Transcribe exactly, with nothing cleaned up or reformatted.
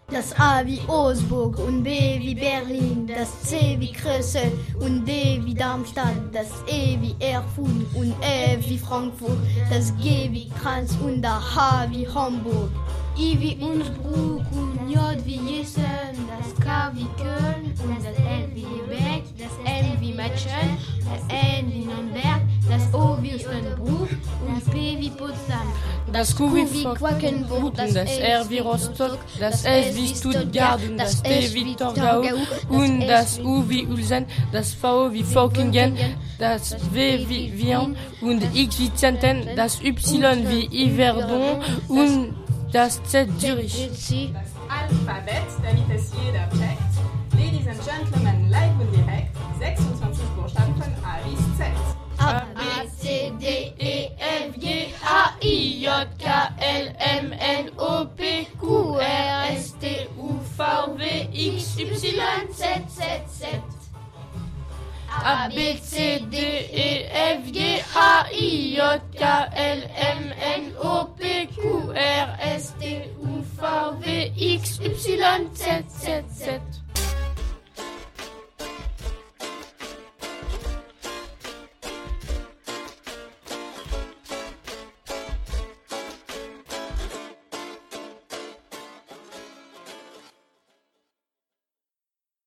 Das A wie Augsburg und B wie Berlin, das C wie Krösel und D wie Darmstadt, das E wie Erfurt und F wie Frankfurt, das G wie Kranz und der H wie Hamburg. I wie Innsbruck und J wie Jessen, das K wie Köln und das L wie Lübeck, das M wie Metzen, das N wie Nürnberg, das O wie Osnabrück und P wie Potsdam. Das Q wie Quakenbrück, das R wie Rostock, das S wie Stuttgart und das T wie Torgau und das U wie Ulsan, das V wie Völklingen, das W wie Vian und X wie Zenten, das Y wie Yverdon und das Z Zürich. Das Alphabet, damit es jeder checkt. Ladies and Gentlemen, live und direkt, sechsundzwanzig Buchstaben von A bis Z. A, B, C, D, E, F, G, H, I, J, K, L, M, N, O, P, Q, R, S, T, U, V, W, X, Y, Z, Z, Z. A, B, C, D, E, F, G, H, I, J, K, L, M, N, O, P, Q, R, S, T, U, V, W, X, Y, Z, Z, Z.